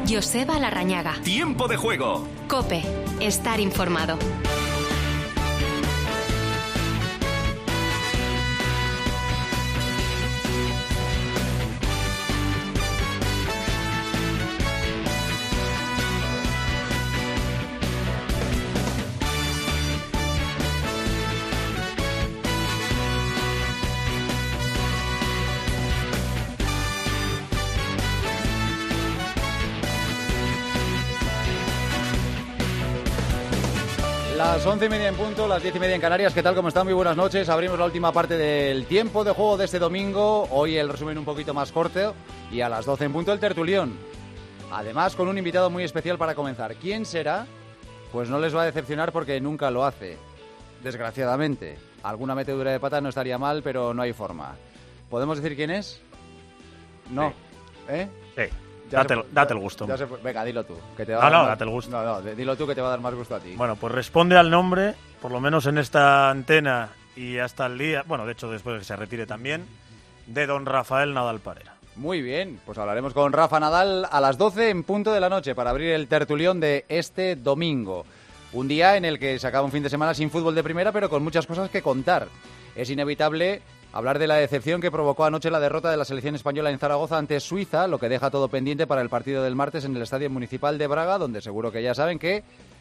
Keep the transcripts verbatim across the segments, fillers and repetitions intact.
Joseba Larrañaga. Tiempo de juego. COPE. Estar informado. Las once y media en punto, las diez y media en Canarias. ¿Qué tal? ¿Cómo están? Muy buenas noches. Abrimos la última parte del tiempo de juego de este domingo. Hoy el resumen un poquito más corto y a las doce en punto el tertulión. Además, con un invitado muy especial para comenzar. ¿Quién será? Pues no les va a decepcionar porque nunca lo hace. Desgraciadamente. Alguna metedura de pata no estaría mal, pero no hay forma. ¿Podemos decir quién es? No. Sí. ¿Eh? Sí. Ya Date, se, el, date el gusto. Ya se, venga, dilo tú. Que te va no, a dar no, más, date el gusto. No, no, dilo tú que te va a dar más gusto a ti. Bueno, pues responde al nombre, por lo menos en esta antena y hasta el día, bueno, de hecho después de que se retire también, de don Rafael Nadal Parera. Muy bien, pues hablaremos con Rafa Nadal a las doce en punto de la noche para abrir el tertulión de este domingo. Un día en el que se acaba un fin de semana sin fútbol de primera, pero con muchas cosas que contar. Es inevitable hablar de la decepción que provocó anoche la derrota de la selección española en Zaragoza ante Suiza, lo que deja todo pendiente para el partido del martes en el Estadio Municipal de Braga, donde seguro que ya saben que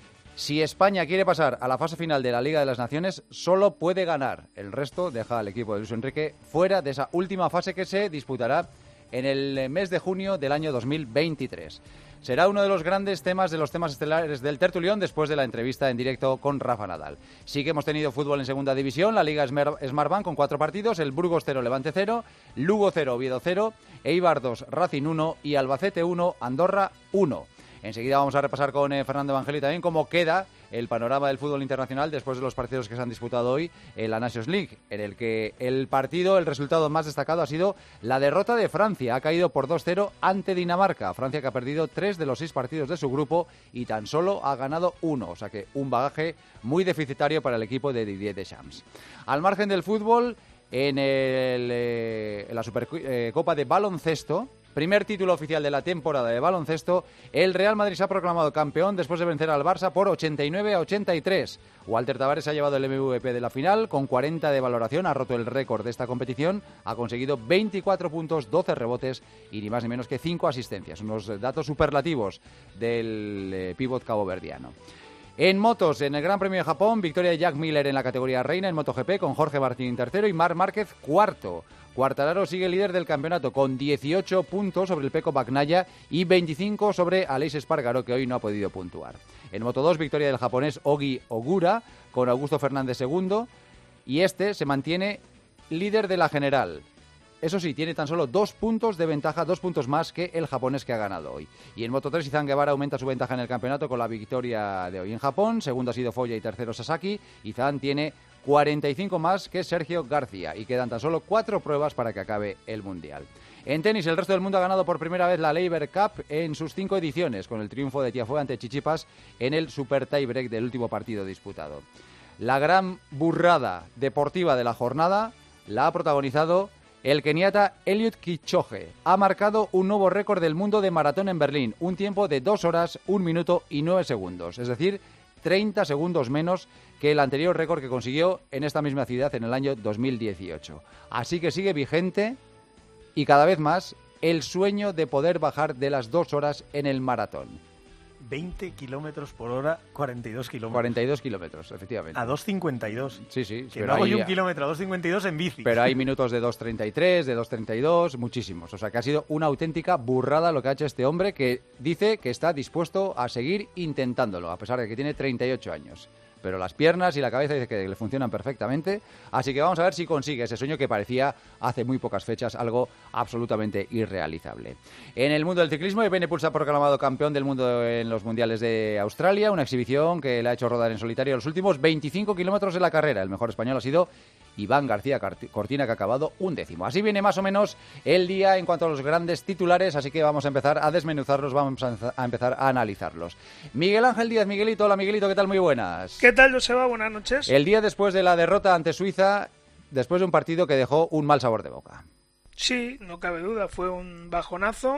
si España quiere pasar a la fase final de la Liga de las Naciones, solo puede ganar. El resto deja al equipo de Luis Enrique fuera de esa última fase que se disputará en el mes de junio del año dos mil veintitrés. Será uno de los grandes temas de los temas estelares del tertulión después de la entrevista en directo con Rafa Nadal. Sí que hemos tenido fútbol en segunda división, la Liga Smartbank con cuatro partidos, el Burgos cero, Levante cero, Lugo cero, Oviedo cero, Eibar dos, Racing uno y Albacete uno, Andorra uno. Enseguida vamos a repasar con eh, Fernando Evangeli también cómo queda el panorama del fútbol internacional después de los partidos que se han disputado hoy en la Nations League, en el que el partido, el resultado más destacado ha sido la derrota de Francia. Ha caído por dos cero ante Dinamarca. Francia que ha perdido tres de los seis partidos de su grupo y tan solo ha ganado uno. O sea que un bagaje muy deficitario para el equipo de Didier Deschamps. Al margen del fútbol, en, el, eh, en la Supercopa de baloncesto, primer título oficial de la temporada de baloncesto, el Real Madrid se ha proclamado campeón después de vencer al Barça por ochenta y nueve a ochenta y tres. Walter Tavares ha llevado el M V P de la final con cuarenta de valoración, ha roto el récord de esta competición, ha conseguido veinticuatro puntos, doce rebotes y ni más ni menos que cinco asistencias. Unos datos superlativos del eh, pívot caboverdiano. En motos, en el Gran Premio de Japón, victoria de Jack Miller en la categoría reina en MotoGP con Jorge Martín tercero y Marc Márquez cuarto. Quartararo sigue líder del campeonato con dieciocho puntos sobre el Pecco Bagnaia y veinticinco sobre Aleix Espargaró, que hoy no ha podido puntuar. En Moto dos, victoria del japonés Ogi Ogura con Augusto Fernández segundo y este se mantiene líder de la general. Eso sí, tiene tan solo dos puntos de ventaja, dos puntos más que el japonés que ha ganado hoy. Y en Moto tres, Izan Guevara aumenta su ventaja en el campeonato con la victoria de hoy en Japón. Segundo ha sido Foya y tercero Sasaki. Izan tiene cuarenta y cinco más que Sergio García y quedan tan solo cuatro pruebas para que acabe el Mundial. En tenis, el resto del mundo ha ganado por primera vez la Laver Cup en sus cinco ediciones, con el triunfo de Tiafoe ante Tsitsipas en el Super Tiebreak del último partido disputado. La gran burrada deportiva de la jornada la ha protagonizado el keniata Eliud Kipchoge. Ha marcado un nuevo récord del mundo de maratón en Berlín, un tiempo de dos horas, un minuto y nueve segundos, es decir, treinta segundos menos que el anterior récord que consiguió en esta misma ciudad en el año dos mil dieciocho. Así que sigue vigente y cada vez más el sueño de poder bajar de las dos horas en el maratón. veinte kilómetros por hora, cuarenta y dos kilómetros. cuarenta y dos kilómetros, efectivamente. A dos cincuenta y dos. Sí, sí. Que no hago yo un kilómetro a dos cincuenta y dos en bici. Pero hay minutos de dos treinta y tres, de dos treinta y dos, muchísimos. O sea que ha sido una auténtica burrada lo que ha hecho este hombre, que dice que está dispuesto a seguir intentándolo, a pesar de que tiene treinta y ocho años. Pero las piernas y la cabeza dice que le funcionan perfectamente. Así que vamos a ver si consigue ese sueño que parecía hace muy pocas fechas algo absolutamente irrealizable. En el mundo del ciclismo, Evenepoel se ha proclamado campeón del mundo en los mundiales de Australia, una exhibición que le ha hecho rodar en solitario los últimos veinticinco kilómetros de la carrera. El mejor español ha sido Iván García Cortina, que ha acabado un décimo. Así viene más o menos el día en cuanto a los grandes titulares, así que vamos a empezar a desmenuzarlos, vamos a empezar a analizarlos. Miguel Ángel Díaz, Miguelito. Hola, Miguelito, ¿qué tal? Muy buenas. ¿Qué tal, Joseba? Buenas noches. El día después de la derrota ante Suiza, después de un partido que dejó un mal sabor de boca. Sí, no cabe duda, fue un bajonazo.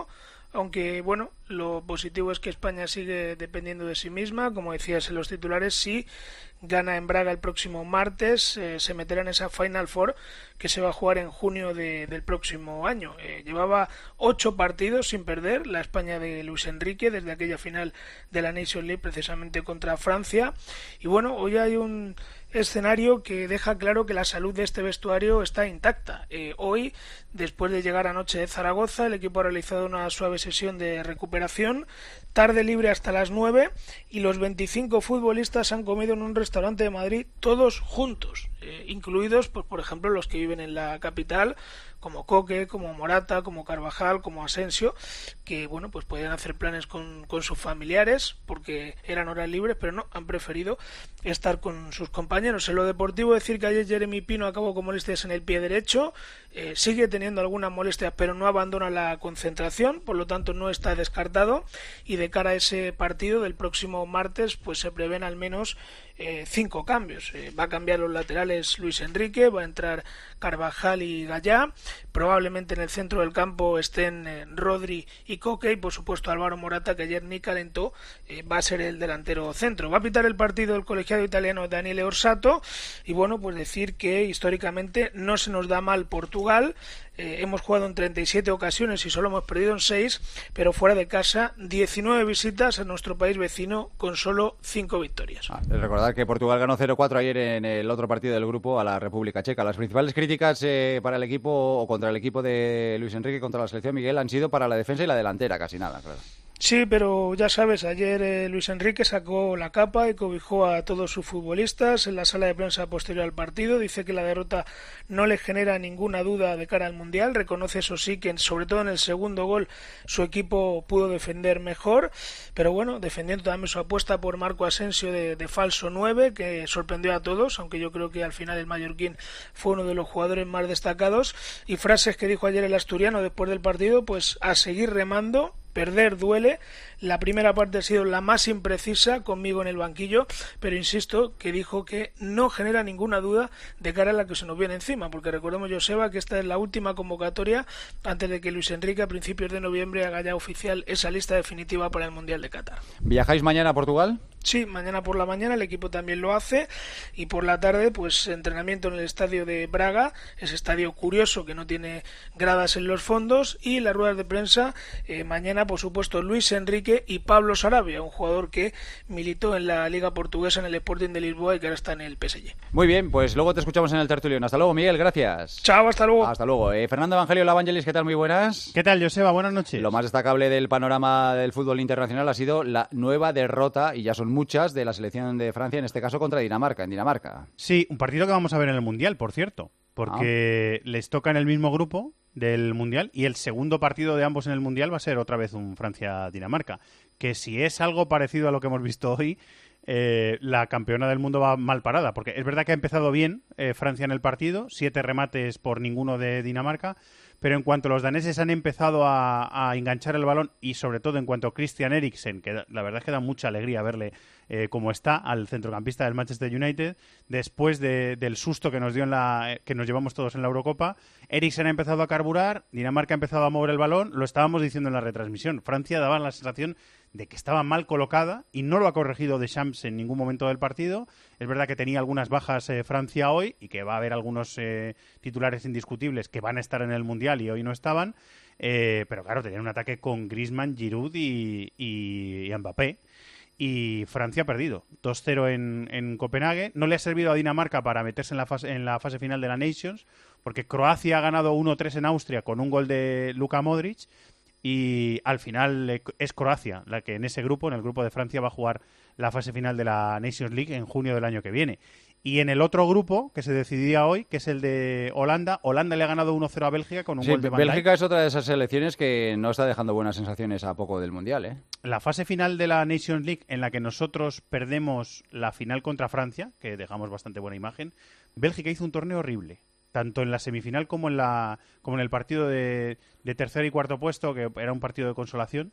aunque bueno, lo positivo es que España sigue dependiendo de sí misma, como decías en los titulares, sí gana en Braga el próximo martes, eh, se meterá en esa Final Four que se va a jugar en junio de, del próximo año. Eh, llevaba ocho partidos sin perder la España de Luis Enrique desde aquella final de la Nations League precisamente contra Francia, y bueno, hoy hay un escenario que deja claro que la salud de este vestuario está intacta. Eh, hoy, después de llegar anoche de Zaragoza, el equipo ha realizado una suave sesión de recuperación, tarde libre hasta las nueve, y los veinticinco futbolistas han comido en un restaurante de Madrid todos juntos, eh, incluidos pues, por ejemplo los que viven en la capital, como Coque, como Morata, como Carvajal, como Asensio, que bueno, pues podían hacer planes con, con sus familiares porque eran horas libres, pero no, han preferido estar con sus compañeros. En lo deportivo, decir que ayer Jeremy Pino acabó con molestias en el pie derecho, eh, sigue teniendo algunas molestias, pero no abandona la concentración, por lo tanto no está descartado, y de cara a ese partido del próximo martes, pues se prevén al menos eh, cinco cambios. Eh, va a cambiar los laterales Luis Enrique, va a entrar Carvajal y Gallá, probablemente en el centro del campo estén eh, Rodri y Coque, y por supuesto Álvaro Morata, que ayer ni calentó, eh, va a ser el delantero centro. Va a pitar el partido el colegiado italiano Daniele Orsato, y bueno, pues decir que históricamente no se nos da mal Portugal. Eh, hemos jugado en treinta y siete ocasiones y solo hemos perdido en seis, pero fuera de casa diecinueve visitas a nuestro país vecino con solo cinco victorias. Ah, recordar que Portugal ganó cero cuatro ayer en el otro partido del grupo a la República Checa. Las principales críticas eh, para el equipo o contra el equipo de Luis Enrique, contra la selección Miguel, han sido para la defensa y la delantera, casi nada, claro. Sí, pero ya sabes, ayer eh, Luis Enrique sacó la capa y cobijó a todos sus futbolistas en la sala de prensa posterior al partido. Dice que la derrota no le genera ninguna duda de cara al Mundial. Reconoce, eso sí, que sobre todo en el segundo gol su equipo pudo defender mejor, pero bueno, defendiendo también su apuesta por Marco Asensio de, de falso nueve, que sorprendió a todos, aunque yo creo que al final el mallorquín fue uno de los jugadores más destacados. Y frases que dijo ayer el asturiano después del partido, pues a seguir remando. Perder duele. La primera parte ha sido la más imprecisa conmigo en el banquillo, pero insisto que dijo que no genera ninguna duda de cara a la que se nos viene encima, porque recordemos, Joseba, que esta es la última convocatoria antes de que Luis Enrique a principios de noviembre haga ya oficial esa lista definitiva para el Mundial de Qatar. ¿Viajáis mañana a Portugal? Sí, mañana por la mañana el equipo también lo hace, y por la tarde pues entrenamiento en el estadio de Braga, ese estadio curioso que no tiene gradas en los fondos, y las ruedas de prensa eh, mañana, por supuesto, Luis Enrique y Pablo Sarabia, un jugador que militó en la Liga Portuguesa en el Sporting de Lisboa y que ahora está en el P S G. Muy bien, pues luego te escuchamos en el tertulión. Hasta luego, Miguel, gracias. Chao, hasta luego. Hasta luego. Eh, Fernando Evangelio Lavangelis, ¿qué tal? Muy buenas. ¿Qué tal, Joseba? Buenas noches. Lo más destacable del panorama del fútbol internacional ha sido la nueva derrota, y ya son muchas, de la selección de Francia, en este caso contra Dinamarca, en Dinamarca. Sí, un partido que vamos a ver en el Mundial, por cierto, porque ah. les toca en el mismo grupo del Mundial, y el segundo partido de ambos en el Mundial va a ser otra vez un Francia-Dinamarca, que si es algo parecido a lo que hemos visto hoy, eh, la campeona del mundo va mal parada, porque es verdad que ha empezado bien eh, Francia en el partido, siete remates por ninguno de Dinamarca, pero en cuanto los daneses han empezado a, a enganchar el balón, y sobre todo en cuanto a Christian Eriksen, que la verdad es que da mucha alegría verle eh, como está, al centrocampista del Manchester United, después de, del susto que nos dio en la, que nos llevamos todos en la Eurocopa, Eriksen ha empezado a carburar, Dinamarca ha empezado a mover el balón, lo estábamos diciendo en la retransmisión, Francia daba la sensación de que estaba mal colocada, y no lo ha corregido Deschamps en ningún momento del partido. Es verdad que tenía algunas bajas eh, Francia hoy, y que va a haber algunos eh, titulares indiscutibles que van a estar en el Mundial y hoy no estaban, eh, pero claro, tenían un ataque con Griezmann, Giroud y, y, y Mbappé, y Francia ha perdido dos cero en, en Copenhague. No le ha servido a Dinamarca para meterse en la fase, en la fase final de la Nations, porque Croacia ha ganado uno tres en Austria con un gol de Luka Modric, y al final es Croacia la que en ese grupo, en el grupo de Francia, va a jugar la fase final de la Nations League en junio del año que viene. Y en el otro grupo, que se decidía hoy, que es el de Holanda, Holanda le ha ganado uno cero a Bélgica con un sí, gol de Van Dijk. Bélgica es otra de esas selecciones que no está dejando buenas sensaciones a poco del Mundial, ¿eh? La fase final de la Nations League, en la que nosotros perdemos la final contra Francia, que dejamos bastante buena imagen, Bélgica hizo un torneo horrible, tanto en la semifinal como en la como en el partido de, de tercer y cuarto puesto, que era un partido de consolación,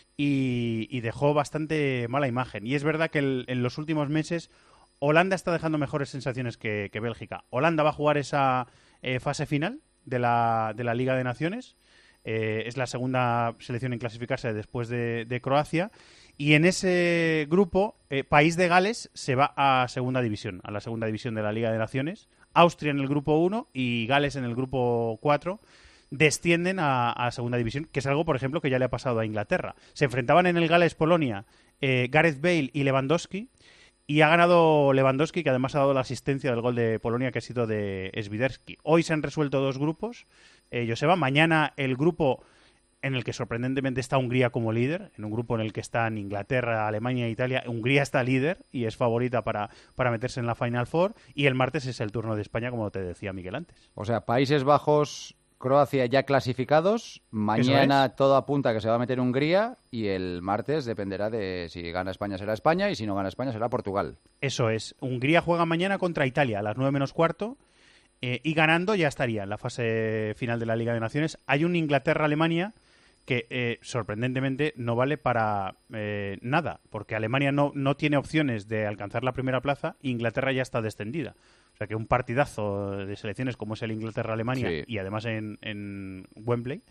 y, y dejó bastante mala imagen. Y es verdad que el, en los últimos meses Holanda está dejando mejores sensaciones que, que Bélgica. Holanda va a jugar esa eh, fase final de la, de la Liga de Naciones. Eh, es la segunda selección en clasificarse después de, de Croacia. Y en ese grupo, eh, País de Gales se va a segunda división, a la segunda división de la Liga de Naciones. Austria en el grupo uno y Gales en el grupo cuatro descienden a, a segunda división, que es algo, por ejemplo, que ya le ha pasado a Inglaterra. Se enfrentaban en el Gales-Polonia eh, Gareth Bale y Lewandowski, y ha ganado Lewandowski, que además ha dado la asistencia del gol de Polonia, que ha sido de Swiderski. Hoy se han resuelto dos grupos. Eh, Joseba, mañana el grupo en el que sorprendentemente está Hungría como líder, en un grupo en el que están Inglaterra, Alemania e Italia. Hungría está líder y es favorita para, para meterse en la Final Four, y el martes es el turno de España, como te decía Miguel antes. O sea, Países Bajos, Croacia ya clasificados, mañana es. todo apunta que se va a meter Hungría, y el martes dependerá de si gana España será España y si no gana España será Portugal. Eso es, Hungría juega mañana contra Italia a las nueve menos cuarto. Eh, y ganando ya estaría en la fase final de la Liga de Naciones. Hay un Inglaterra-Alemania que eh, sorprendentemente no vale para eh, nada, porque Alemania no, no tiene opciones de alcanzar la primera plaza, e Inglaterra ya está descendida. O sea que un partidazo de selecciones como es el Inglaterra-Alemania, sí, y además en, en Wembley,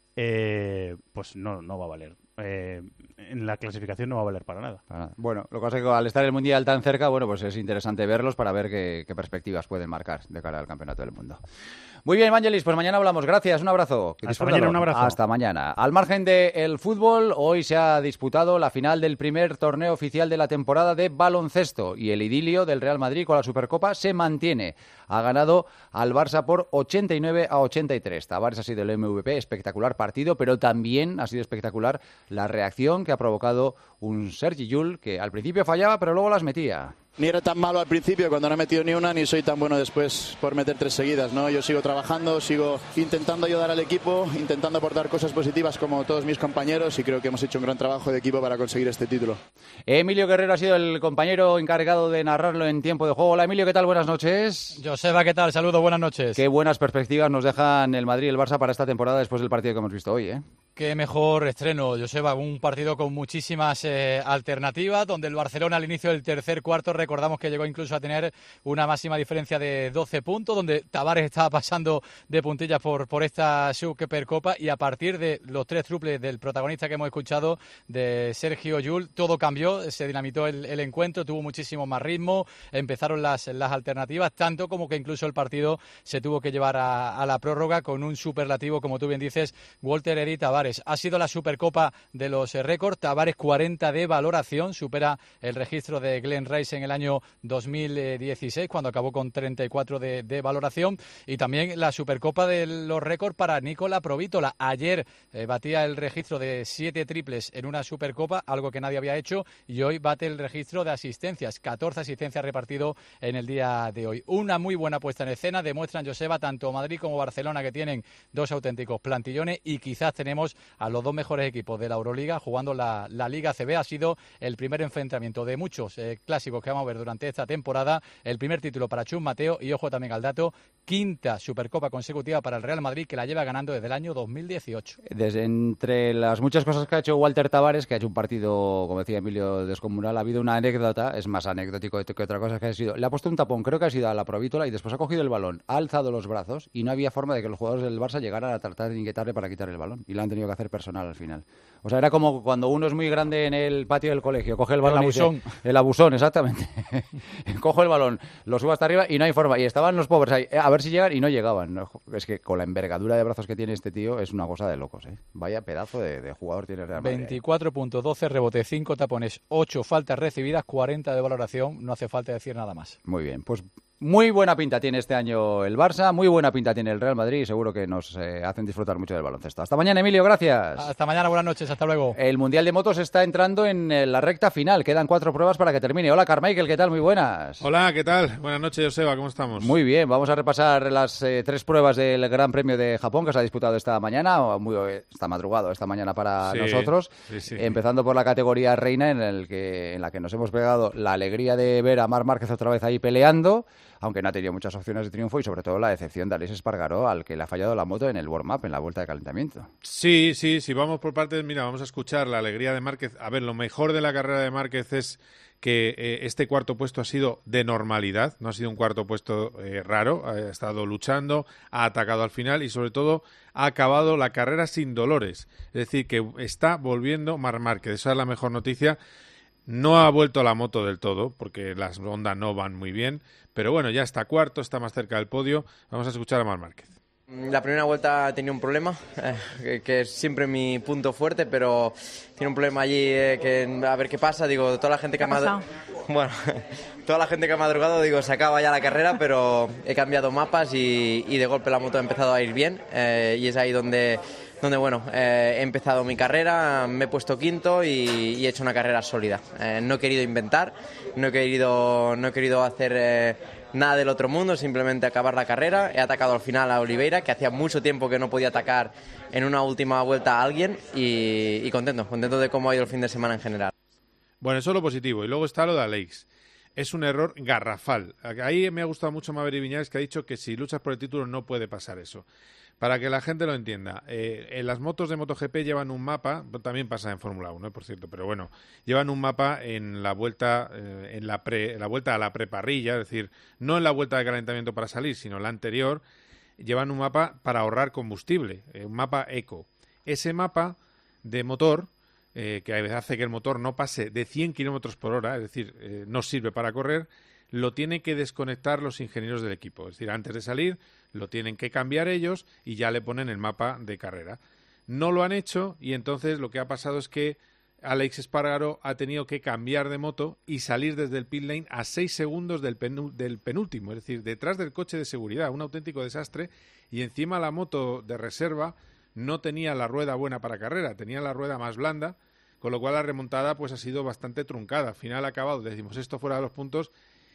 eh, pues no, no va a valer. Eh, en la clasificación no va a valer para nada. para nada. Bueno, lo que pasa es que al estar el Mundial tan cerca, bueno, pues es interesante verlos para ver qué, qué perspectivas pueden marcar de cara al Campeonato del Mundo. Muy bien, Vangelis, pues mañana hablamos. Gracias, un abrazo. Que Hasta mañana, un abrazo. Hasta mañana. Al margen del fútbol, hoy se ha disputado la final del primer torneo oficial de la temporada de baloncesto, y el idilio del Real Madrid con la Supercopa se mantiene. Ha ganado al Barça por ochenta y nueve a ochenta y tres. Tavares ha sido el M V P, espectacular partido, pero también ha sido espectacular la reacción que ha provocado un Sergi Llull, que al principio fallaba, pero luego las metía. Ni era tan malo al principio cuando no he metido ni una, ni soy tan bueno después por meter tres seguidas, ¿no? Yo sigo trabajando, sigo intentando ayudar al equipo, intentando aportar cosas positivas como todos mis compañeros, y creo que hemos hecho un gran trabajo de equipo para conseguir este título. Emilio Guerrero ha sido el compañero encargado de narrarlo en tiempo de juego. Hola Emilio, ¿qué tal? Buenas noches. Joseba, ¿qué tal? Saludos, buenas noches. Qué buenas perspectivas nos dejan el Madrid y el Barça para esta temporada después del partido que hemos visto hoy, ¿eh? Qué mejor estreno, Joseba, un partido con muchísimas eh, alternativas, donde el Barcelona al inicio del tercer cuarto recordamos que llegó incluso a tener una máxima diferencia de doce puntos, donde Tavares estaba pasando de puntillas por, por esta Supercopa, y a partir de los tres triples del protagonista que hemos escuchado, de Sergio Llull, todo cambió, se dinamitó el, el encuentro, tuvo muchísimo más ritmo, empezaron las, las alternativas, tanto como que incluso el partido se tuvo que llevar a, a la prórroga con un superlativo, como tú bien dices, Walter Eri Tavares. Ha sido la Supercopa de los récords. Tavares cuarenta de valoración, supera el registro de Glenn Rice en el año dos mil dieciséis, cuando acabó con treinta y cuatro de, de valoración. Y también la Supercopa de los récords para Nikola Provítola. Ayer eh, batía el registro de siete triples en una Supercopa, algo que nadie había hecho, y hoy bate el registro de asistencias, catorce asistencias repartido en el día de hoy. Una muy buena puesta en escena, demuestran, Joseba, tanto Madrid como Barcelona, que tienen dos auténticos plantillones, y quizás tenemos a los dos mejores equipos de la Euroliga jugando la, la Liga A C B. Ha sido el primer enfrentamiento de muchos eh, clásicos que vamos a ver durante esta temporada, el primer título para Chus Mateo, y ojo también al dato, quinta Supercopa consecutiva para el Real Madrid, que la lleva ganando desde el año dos mil dieciocho. Desde entre las muchas cosas que ha hecho Walter Tavares, que ha hecho un partido, como decía Emilio, descomunal, ha habido una anécdota, es más anecdótico que otra cosa, que ha sido, le ha puesto un tapón, creo que ha sido a la Provítola, y después ha cogido el balón, ha alzado los brazos, y no había forma de que los jugadores del Barça llegaran a tratar de inquietarle para quitar el balón, y lo han tenido que hacer personal al final. O sea, era como cuando uno es muy grande en el patio del colegio, coge el balón, el abusón. Y dice, el abusón, exactamente. Cojo el balón, lo subo hasta arriba y no hay forma. Y estaban los pobres ahí, a ver si llegan, y no llegaban. Es que con la envergadura de brazos que tiene este tío es una cosa de locos, ¿eh? Vaya pedazo de, de jugador tiene el Real Madrid. veinticuatro puntos, doce rebotes, cinco tapones, ocho faltas recibidas, cuarenta de valoración. No hace falta decir nada más. Muy bien, pues muy buena pinta tiene este año el Barça, muy buena pinta tiene el Real Madrid, y seguro que nos eh, hacen disfrutar mucho del baloncesto. Hasta mañana, Emilio, gracias. Hasta mañana, buenas noches, hasta luego. El Mundial de Motos está entrando en eh, la recta final, quedan cuatro pruebas para que termine. Hola, Carmichael, ¿qué tal? Muy buenas. Hola, ¿qué tal? Buenas noches, Joseba, ¿cómo estamos? Muy bien, vamos a repasar las eh, tres pruebas del Gran Premio de Japón que se ha disputado esta mañana, o muy, esta madrugado, esta mañana para sí, nosotros, sí, sí. empezando por la categoría reina, en, el que, en la que nos hemos pegado la alegría de ver a Marc Márquez otra vez ahí peleando, aunque no ha tenido muchas opciones de triunfo, y sobre todo la decepción de Aleix Espargaró, al que le ha fallado la moto en el warm-up, en la vuelta de calentamiento. Sí, sí, sí, vamos por partes. Mira, vamos a escuchar la alegría de Márquez. A ver, lo mejor de la carrera de Márquez es que eh, este cuarto puesto ha sido de normalidad, no ha sido un cuarto puesto eh, raro, ha estado luchando, ha atacado al final y sobre todo ha acabado la carrera sin dolores. Es decir, que está volviendo Marc Márquez, esa es la mejor noticia. No ha vuelto a la moto del todo, porque las Honda no van muy bien, pero bueno, ya está cuarto, está más cerca del podio. Vamos a escuchar a Marc Márquez. La primera vuelta tenía un problema, eh, que, que es siempre mi punto fuerte, pero tiene un problema allí eh, que a ver qué pasa. Digo, toda la gente que ha madrugado, bueno, toda la gente que ha madrugado, digo, se acaba ya la carrera, pero he cambiado mapas y, y de golpe la moto ha empezado a ir bien eh, y es ahí donde, donde bueno, eh, he empezado mi carrera, me he puesto quinto y, y he hecho una carrera sólida. Eh, no he querido inventar, no he querido, no he querido hacer Eh, nada del otro mundo, simplemente acabar la carrera. He atacado al final a Oliveira, que hacía mucho tiempo que no podía atacar en una última vuelta a alguien y, y contento, contento de cómo ha ido el fin de semana en general. Bueno, eso es lo positivo. Y luego está lo de Aleix. Es un error garrafal. Ahí me ha gustado mucho Maverick Viñales, que ha dicho que si luchas por el título no puede pasar eso. Para que la gente lo entienda, eh, en las motos de MotoGP llevan un mapa, también pasa en Fórmula uno, eh, por cierto, pero bueno, llevan un mapa en la vuelta eh, en la pre, en la vuelta a la preparrilla, es decir, no en la vuelta de calentamiento para salir, sino la anterior, llevan un mapa para ahorrar combustible, eh, un mapa eco. Ese mapa de motor, eh, que hace que el motor no pase de cien kilómetros por hora, es decir, eh, no sirve para correr, lo tienen que desconectar los ingenieros del equipo. Es decir, antes de salir lo tienen que cambiar ellos y ya le ponen el mapa de carrera. No lo han hecho y entonces lo que ha pasado es que Aleix Espargaró ha tenido que cambiar de moto y salir desde el pit lane a seis segundos del, penú- del penúltimo, es decir, detrás del coche de seguridad. Un auténtico desastre y encima la moto de reserva no tenía la rueda buena para carrera, tenía la rueda más blanda, con lo cual la remontada pues ha sido bastante truncada. Al final ha acabado, decimos, esto fuera de los puntos.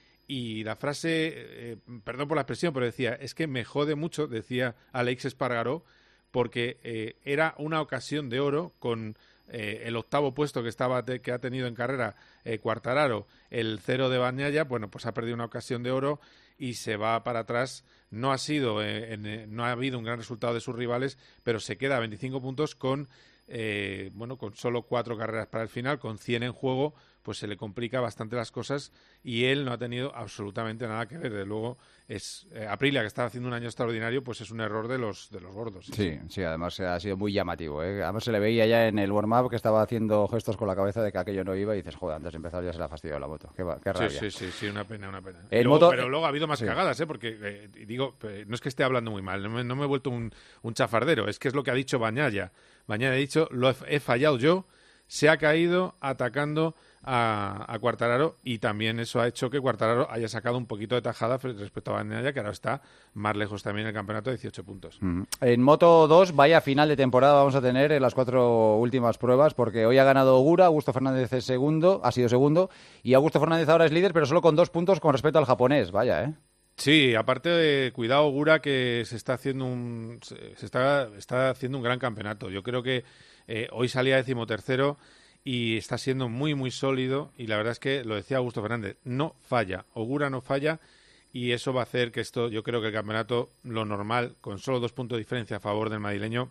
Y la frase, eh, perdón por la expresión, pero decía, es que me jode mucho, decía Aleix Espargaró, porque eh, era una ocasión de oro con eh, el octavo puesto que estaba te, que ha tenido en carrera eh, Quartararo, el cero de Bagnaia, bueno, pues ha perdido una ocasión de oro y se va para atrás. No ha sido, eh, en, eh, no ha habido un gran resultado de sus rivales, pero se queda a veinticinco puntos con, eh, bueno, con solo cuatro carreras para el final, con cien en juego. Pues se le complica bastante las cosas y él no ha tenido absolutamente nada que ver. Desde luego, es eh, Aprilia, que está haciendo un año extraordinario, pues es un error de los de los gordos. Sí, sí, sí, además ha sido muy llamativo, ¿eh? Además se le veía ya en el warm-up que estaba haciendo gestos con la cabeza de que aquello no iba y dices, joder, antes de empezar ya se le ha fastidiado la moto. Qué, qué rabia. Sí, sí, sí, sí, una pena, una pena. El luego, moto... Pero luego ha habido más sí. cagadas, ¿eh? Porque, eh, digo, eh, no es que esté hablando muy mal, no me, no me he vuelto un, un chafardero, es que es lo que ha dicho Bagnaia. Bagnaia ha dicho, lo he, he fallado yo, se ha caído atacando a, a Quartararo y también eso ha hecho que Quartararo haya sacado un poquito de tajada respecto a Bagnaia, que ahora está más lejos también en el campeonato, de dieciocho puntos. Mm. En Moto dos, vaya final de temporada vamos a tener en las cuatro últimas pruebas, porque hoy ha ganado Ogura, Augusto Fernández es segundo, ha sido segundo, y Augusto Fernández ahora es líder, pero solo con dos puntos con respecto al japonés, vaya, ¿eh? Sí, aparte de cuidado Ogura, que se está haciendo un se está, está haciendo un gran campeonato. Yo creo que eh, hoy salía decimotercero y está siendo muy, muy sólido. Y la verdad es que, lo decía Augusto Fernández, no falla. Ogura no falla y eso va a hacer que esto, yo creo que el campeonato, lo normal, con solo dos puntos de diferencia a favor del madrileño,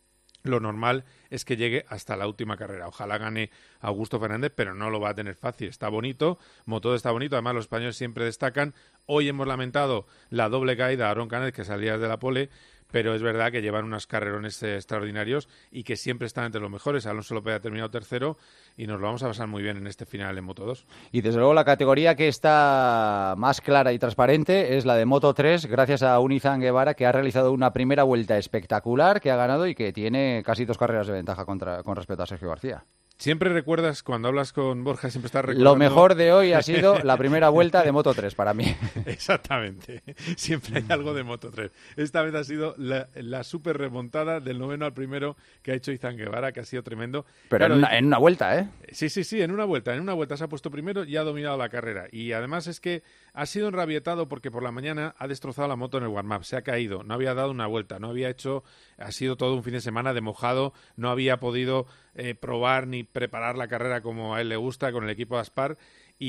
lo normal es que llegue hasta la última carrera. Ojalá gane Augusto Fernández, pero no lo va a tener fácil. Está bonito, Moto está bonito, además los españoles siempre destacan. Hoy hemos lamentado la doble caída a Aaron Canet, que salía de la pole, pero es verdad que llevan unos carrerones eh, extraordinarios y que siempre están entre los mejores. Alonso López ha terminado tercero y nos lo vamos a pasar muy bien en este final en Moto dos. Y desde luego la categoría que está más clara y transparente es la de Moto tres, gracias a Unizan Guevara, que ha realizado una primera vuelta espectacular, que ha ganado y que tiene casi dos carreras de ventaja contra, con respecto a Sergio García. Siempre recuerdas, cuando hablas con Borja, siempre estás recordando... Lo mejor de hoy ha sido la primera vuelta de Moto tres para mí. Exactamente. Siempre hay algo de Moto tres. Esta vez ha sido la, la super remontada del noveno al primero que ha hecho Izan Guevara, que ha sido tremendo. Pero claro, en, una, en una vuelta, ¿eh? Sí, sí, sí, en una vuelta. En una vuelta se ha puesto primero y ha dominado la carrera. Y además es que ha sido enrabietado porque por la mañana ha destrozado la moto en el warm-up. Se ha caído, no había dado una vuelta, no había hecho... Ha sido todo un fin de semana de mojado, no había podido eh, probar ni preparar la carrera como a él le gusta con el equipo de Aspar y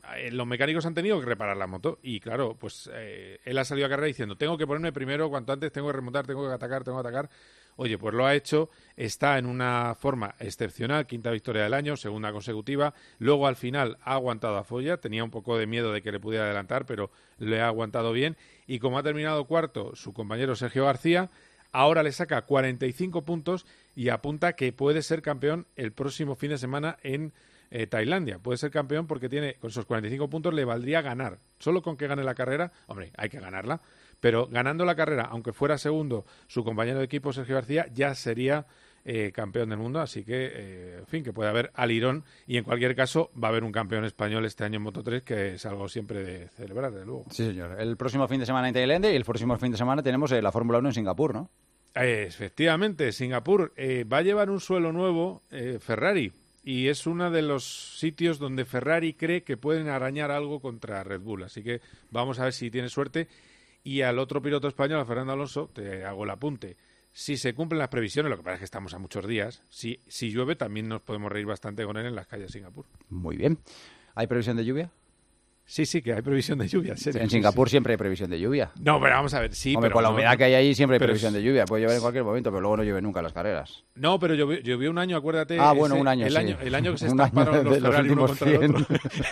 eh, los mecánicos han tenido que reparar la moto y claro, pues eh, él ha salido a carrera diciendo tengo que ponerme primero cuanto antes, tengo que remontar, tengo que atacar, tengo que atacar. Oye, pues lo ha hecho, está en una forma excepcional, quinta victoria del año, segunda consecutiva, luego al final ha aguantado a Foya, tenía un poco de miedo de que le pudiera adelantar, pero le ha aguantado bien, y como ha terminado cuarto su compañero Sergio García, ahora le saca cuarenta y cinco puntos y apunta que puede ser campeón el próximo fin de semana en eh, Tailandia. Puede ser campeón porque tiene, con esos cuarenta y cinco puntos le valdría ganar. Solo con que gane la carrera, hombre, hay que ganarla, pero ganando la carrera, aunque fuera segundo su compañero de equipo Sergio García, ya sería eh, campeón del mundo, así que, eh, en fin, que puede haber alirón y en cualquier caso va a haber un campeón español este año en Moto tres, que es algo siempre de celebrar, desde luego. Sí, señor. El próximo fin de semana en Tailandia y el próximo fin de semana tenemos eh, la Fórmula uno en Singapur, ¿no? Eh, efectivamente, Singapur eh, va a llevar un suelo nuevo eh, Ferrari y es uno de los sitios donde Ferrari cree que pueden arañar algo contra Red Bull, así que vamos a ver si tiene suerte. Y al otro piloto español, a Fernando Alonso, te hago el apunte. Si se cumplen las previsiones, lo que pasa es que estamos a muchos días, si, si llueve también nos podemos reír bastante con él en las calles de Singapur. Muy bien. ¿Hay previsión de lluvia? Sí, sí, que hay previsión de lluvia. En, serio, en sí, Singapur sí. siempre hay previsión de lluvia. No, pero vamos a ver, sí. Hombre, pero con la no, humedad no, que hay ahí siempre hay pero previsión es... de lluvia. Puede llover en cualquier momento, pero luego no llueve nunca en las carreras. No, pero llovió, llovió un año, acuérdate. Ah, bueno, ese, un año, el sí. Año, el año que se un estamparon los Ferrari uno contra el otro.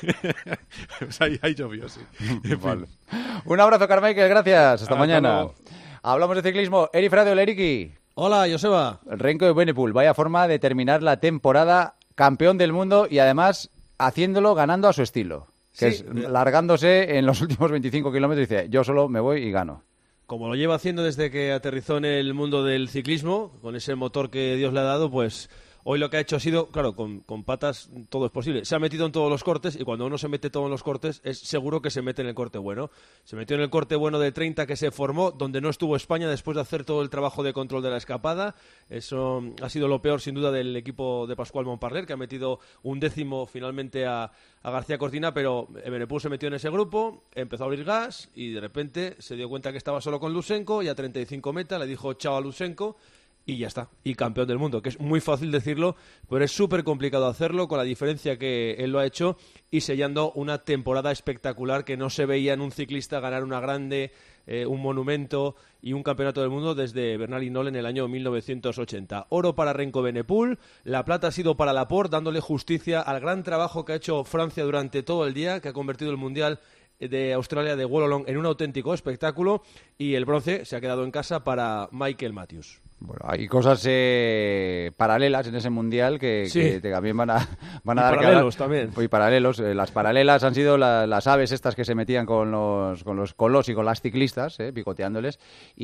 Pues ahí, ahí llovió, sí. Vale. Un abrazo, Carmichael, gracias. Hasta, Hasta mañana. Luego. Hablamos de ciclismo. Eri Frade, Eriki. Hola, Joseba. Renko Evenepoel, vaya forma de terminar la temporada, campeón del mundo y además haciéndolo ganando a su estilo. Que sí, es largándose en los últimos veinticinco kilómetros y dice, yo solo me voy y gano. Como lo lleva haciendo desde que aterrizó en el mundo del ciclismo, con ese motor que Dios le ha dado, pues hoy lo que ha hecho ha sido, claro, con, con patas todo es posible. Se ha metido en todos los cortes y cuando uno se mete todo en los cortes es seguro que se mete en el corte bueno. Se metió en el corte bueno de treinta que se formó, donde no estuvo España después de hacer todo el trabajo de control de la escapada. Eso ha sido lo peor sin duda del equipo de Pascual Montparler, que ha metido un décimo finalmente a, a García Cortina, pero Evenepoel se metió en ese grupo, empezó a abrir gas y de repente se dio cuenta que estaba solo con Lusenko y a treinta y cinco meta le dijo chao a Lusenko. Y ya está, y campeón del mundo, que es muy fácil decirlo, pero es súper complicado hacerlo, con la diferencia que él lo ha hecho y sellando una temporada espectacular que no se veía en un ciclista ganar una grande, eh, un monumento y un campeonato del mundo desde Bernal Hinault en el año mil novecientos ochenta. Oro para Renko Evenepoel, la plata ha sido para Laporte, dándole justicia al gran trabajo que ha hecho Francia durante todo el día, que ha convertido el Mundial de Australia de Wollongong en un auténtico espectáculo, y el bronce se ha quedado en casa para Michael Matthews. Bueno, hay cosas eh, paralelas en ese mundial que, sí. que también van a, van a y dar paralelos que también. Y paralelos. Eh, las paralelas han sido la, las aves estas que se metían con los, con los colos y con las ciclistas, eh, picoteándoles,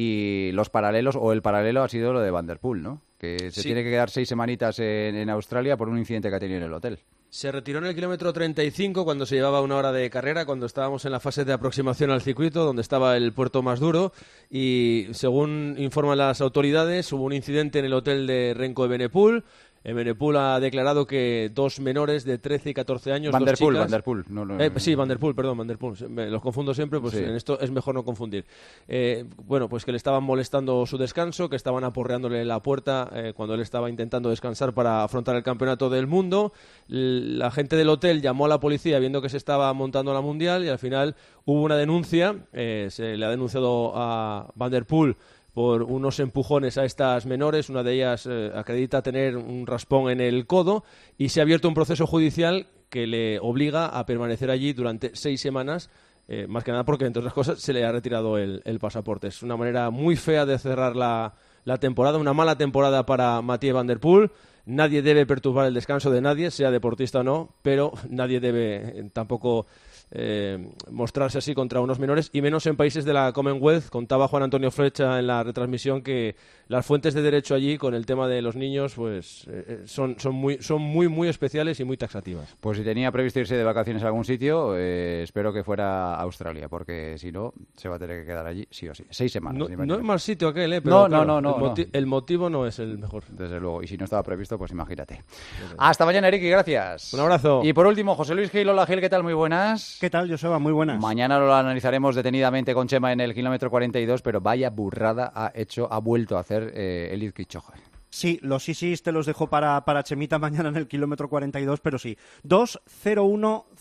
y los paralelos, o el paralelo ha sido lo de Van der Poel, ¿no? Que se sí. tiene que quedar seis semanitas en, en Australia por un incidente que ha tenido en el hotel. Se retiró en el kilómetro treinta y cinco cuando se llevaba una hora de carrera, cuando estábamos en la fase de aproximación al circuito, donde estaba el puerto más duro, y según informan las autoridades, hubo un incidente en el hotel de Renko Evenepoel. Evenepoel ha declarado que dos menores de trece y catorce años, Van der dos Poel, chicas... Van der Poel. No, no, eh, sí, Van der Poel, perdón, Van der Poel. Me los confundo siempre, pues sí. En esto es mejor no confundir. Eh, bueno, pues que le estaban molestando su descanso, que estaban aporreándole la puerta eh, cuando él estaba intentando descansar para afrontar el campeonato del mundo. La gente del hotel llamó a la policía viendo que se estaba montando la mundial y al final hubo una denuncia. Eh, se le ha denunciado a Van der Poel por unos empujones a estas menores, una de ellas eh, acredita tener un raspón en el codo, y se ha abierto un proceso judicial que le obliga a permanecer allí durante seis semanas, eh, más que nada porque, entre otras cosas, se le ha retirado el, el pasaporte. Es una manera muy fea de cerrar la, la temporada, una mala temporada para Mathieu Van der Poel. Nadie debe perturbar el descanso de nadie, sea deportista o no, pero nadie debe eh, tampoco... Eh, mostrarse así contra unos menores, y menos en países de la Commonwealth. Contaba Juan Antonio Flecha en la retransmisión que las fuentes de derecho allí con el tema de los niños pues eh, son, son, muy, son muy muy especiales y muy taxativas. Pues si tenía previsto irse de vacaciones a algún sitio, eh, espero que fuera Australia, porque si no se va a tener que quedar allí sí o sí. Seis semanas. No, no es mal sitio aquel, ¿eh? no, Pero, claro, no, no, el, no, moti- no. el motivo no es el mejor. Desde luego, y si no estaba previsto, pues imagínate. Hasta mañana, Eriki, gracias. Un abrazo. Y por último, José Luis Gil. Hola, Gil, ¿qué tal? Muy buenas. ¿Qué tal, Joseba? Muy buenas. Mañana lo analizaremos detenidamente con Chema en el kilómetro cuarenta y dos, pero vaya burrada ha hecho, ha vuelto a hacer eh, Eliud Kipchoge. Sí, los sí sí te los dejo para, para Chemita mañana en el kilómetro cuarenta y dos, pero sí. dos cero uno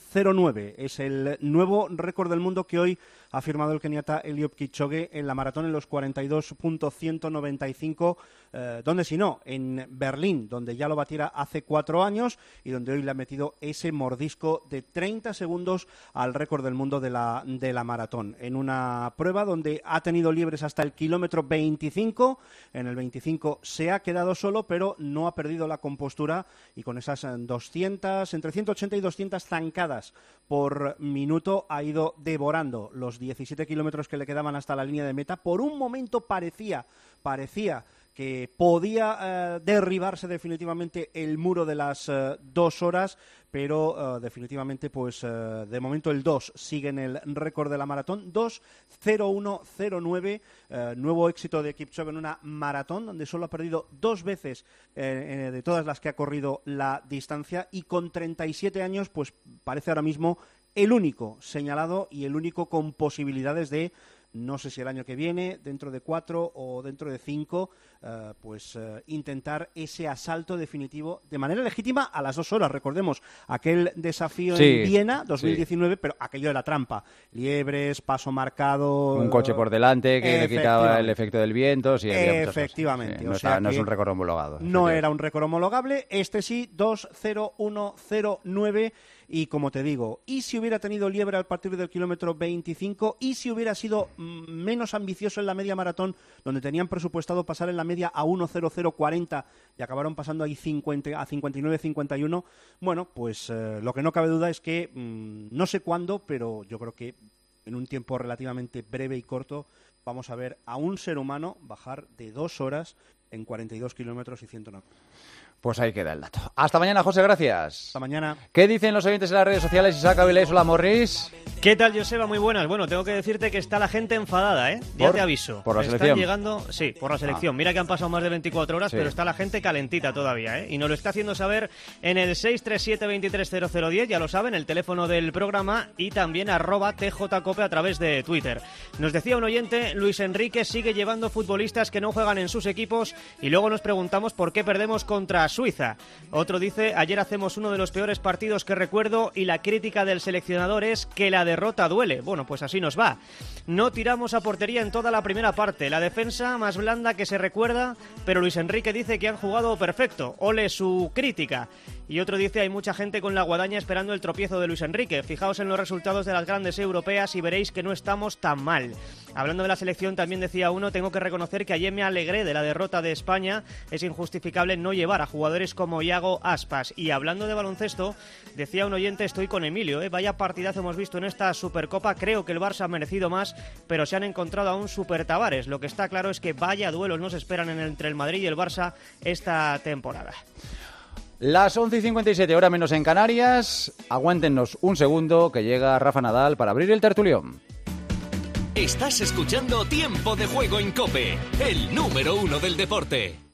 cero nueve. Es el nuevo récord del mundo que hoy ha firmado el keniata Eliud Kipchoge en la maratón en los cuarenta y dos punto ciento noventa y cinco. Eh, ¿Dónde si no? En Berlín, donde ya lo batiera hace cuatro años y donde hoy le ha metido ese mordisco de treinta segundos al récord del mundo de la, de la maratón. En una prueba donde ha tenido liebres hasta el kilómetro veinticinco. En el veinticinco se ha quedado solo, pero no ha perdido la compostura y con esas doscientas, entre ciento ochenta y doscientas zancadas por minuto ha ido devorando los diecisiete kilómetros que le quedaban hasta la línea de meta. Por un momento parecía, parecía que podía eh, derribarse definitivamente el muro de las eh, dos horas, pero eh, definitivamente, pues eh, de momento el dos sigue en el récord de la maratón, dos cero uno cero nueve, eh, nuevo éxito de Kipchoge en una maratón donde solo ha perdido dos veces eh, eh, de todas las que ha corrido la distancia, y con treinta y siete años, pues parece ahora mismo el único señalado y el único con posibilidades de, no sé si el año que viene, dentro de cuatro o dentro de cinco, eh, pues eh, intentar ese asalto definitivo de manera legítima a las dos horas. Recordemos aquel desafío sí, en Viena, dos mil diecinueve, sí. Pero aquello de la trampa. Liebres, paso marcado... Un coche por delante que le quitaba el efecto del viento. Sí, efectivamente. Sí, no, o está, sea no es un récord homologado. No era un récord homologable. Este sí, dos cero uno cero nueve. Y como te digo, ¿y si hubiera tenido liebre al partir del kilómetro veinticinco? ¿Y si hubiera sido mm, menos ambicioso en la media maratón, donde tenían presupuestado pasar en la media a uno cero cero cuarenta y acabaron pasando ahí cincuenta, a cincuenta y nueve cincuenta y uno? Bueno, pues eh, lo que no cabe duda es que mm, no sé cuándo, pero yo creo que en un tiempo relativamente breve y corto vamos a ver a un ser humano bajar de dos horas en cuarenta y dos kilómetros y ciento nueve. Pues ahí queda el dato. Hasta mañana, José, gracias. Hasta mañana. ¿Qué dicen los oyentes en las redes sociales? Isaac Avilés, hola, Morris. ¿Qué tal, Joseba? Muy buenas. Bueno, tengo que decirte que está la gente enfadada, ¿eh? Ya ¿Por? te aviso. ¿Por la Están selección? llegando, sí, por la selección. Ah. Mira que han pasado más de veinticuatro horas, sí. Pero está la gente calentita todavía, ¿eh? Y nos lo está haciendo saber en el seis tres siete, veintitrés cero cero diez, ya lo saben, el teléfono del programa, y también arroba tjcope a través de Twitter. Nos decía un oyente, Luis Enrique sigue llevando futbolistas que no juegan en sus equipos, y luego nos preguntamos por qué perdemos contra Suiza. Otro dice, ayer hacemos uno de los peores partidos que recuerdo y la crítica del seleccionador es que la derrota duele. Bueno, pues así nos va. No tiramos a portería en toda la primera parte. La defensa más blanda que se recuerda, pero Luis Enrique dice que han jugado perfecto. Ole su crítica. Y otro dice, hay mucha gente con la guadaña esperando el tropiezo de Luis Enrique. Fijaos en los resultados de las grandes europeas y veréis que no estamos tan mal. Hablando de la selección, también decía uno, tengo que reconocer que ayer me alegré de la derrota de España. Es injustificable no llevar a jugadores como Iago Aspas. Y hablando de baloncesto, decía un oyente, estoy con Emilio, ¿eh? Vaya partidazo hemos visto en esta Supercopa. Creo que el Barça ha merecido más, pero se han encontrado a un Super Tavares. Lo que está claro es que vaya duelos nos esperan en el, entre el Madrid y el Barça esta temporada. Las once y cincuenta y siete, hora menos en Canarias. Aguántenos un segundo que llega Rafa Nadal para abrir el tertulión. Estás escuchando Tiempo de Juego en COPE, el número uno del deporte.